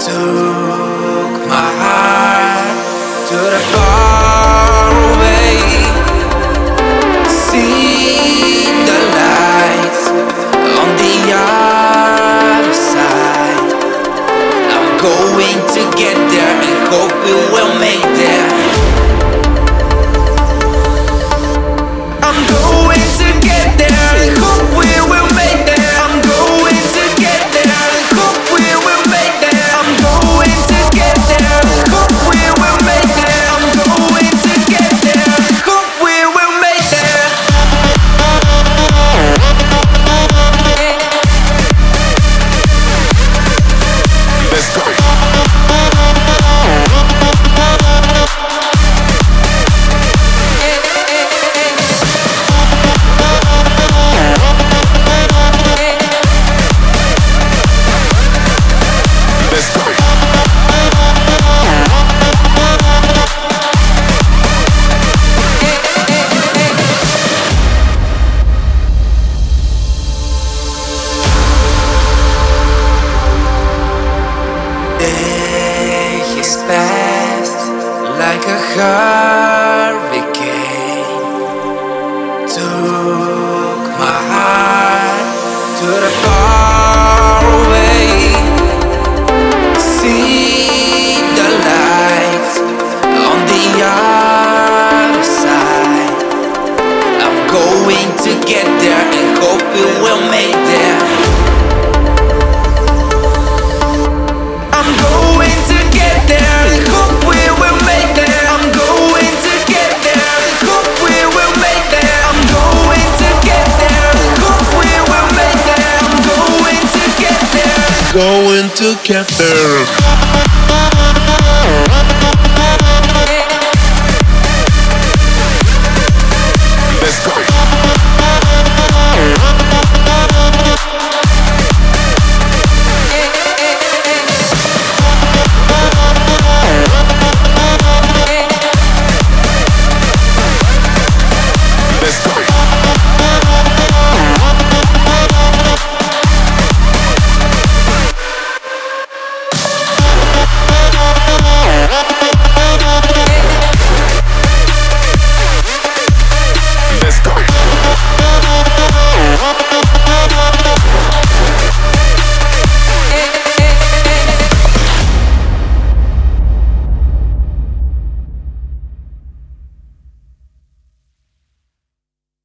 Took my heart to the far away. See the lights on the other side. I'm going to get there and hope we will make there. I'm going to get there and hope we will make there. I'm going to get there and hope we will make there. I'm going to get there and hope we will make there. I'm going to get there and hope we will make there. Let's go. Let's go. Days passed like a hurricane. Took my heart to the far away. See the lights on the other side. I'm going to get there and hope we will make there. I'm going to get there and hope we will make there. I'm going to get there and hope we will make there. I'm going to get there and hope we will make there. I'm going to get there. Going to get there. Let's go.